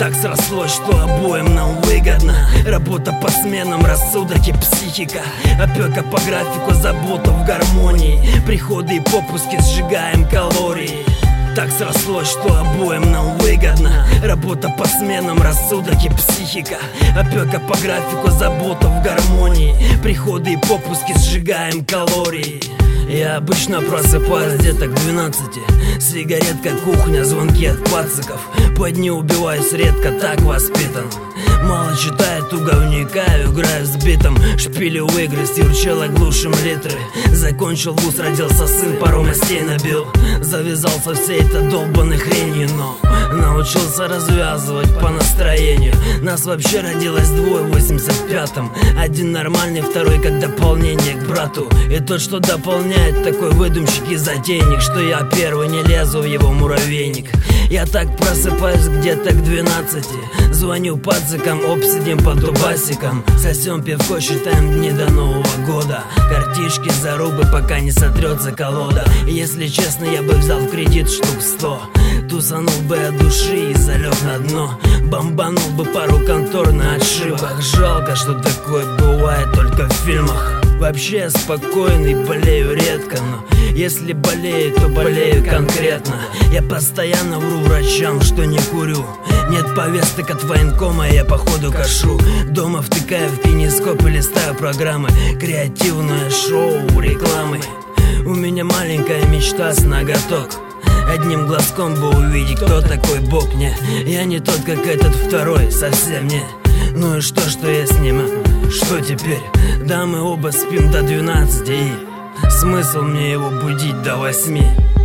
Так срослось, что обоим нам выгодно. Работа по сменам, рассудок и психика, опека по графику, забота в гармонии, приходы и попуски, сжигаем калории. Так срослось, что обоим нам выгодно. Работа по сменам, рассудок и психика, опека по графику, забота в гармонии, приходы и попуски, сжигаем калории. Я обычно просыпаюсь где-то к 12. Сигаретка, кухня, звонки от пациков. По дню убиваюсь редко, так воспитан. Мало читаю, туго вникаю, играю с битом. Шпилю в игры, стирчала, глушим литры. Закончил вуз, родился сын, пару мастей набил. Завязался всей этой долбаной хренью, но научился развязывать по настроению. Нас вообще родилось двое в 85-м. Один нормальный, второй как дополнение к брату. И тот, что дополняет, такой выдумщик и затейник, что я первый, не лезу в его муравейник. Я так просыпаюсь где-то к 12. Звоню пацикам, обсидим по дубасикам. Сосем пивко, считаем дни до Нового года. Картишки, зарубы, пока не сотрется колода. И если честно, я бы взял в кредит штук 100. Тусанул бы от души и залег на дно. Бомбанул бы пару контор на отшибах. Жалко, что такое бывает только в фильмах. Вообще я спокойный, болею редко, но если болею, то болею конкретно. Я постоянно вру врачам, что не курю. Нет повесток от военкома, я походу кашу. Дома втыкаю в кинескоп и листаю программы. Креативное шоу, рекламы. У меня маленькая мечта с ноготок. Одним глазком бы увидеть, кто такой Бог мне. Я не тот, как этот второй, совсем не. Ну и что я с ним? Что теперь? Да, мы оба спим до 12, и смысл мне его будить до 8.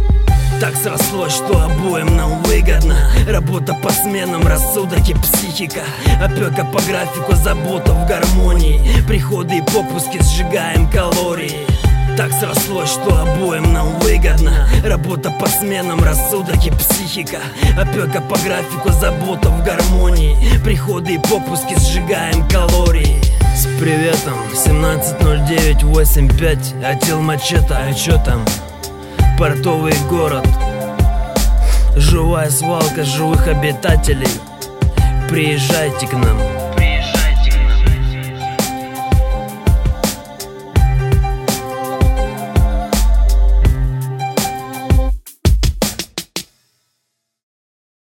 Так срослось, что обоим нам выгодно. Работа по сменам, рассудок и психика, опека по графику, забота в гармонии, приходы и попуски, сжигаем калории. Так срослось, что обоим нам выгодно. Работа по сменам, рассудок и психика, опека по графику, забота в гармонии, приходы и попуски, сжигаем калории. С приветом, 170985, Атил Мачете, а чё там? Портовый город, живая свалка живых обитателей. Приезжайте к нам.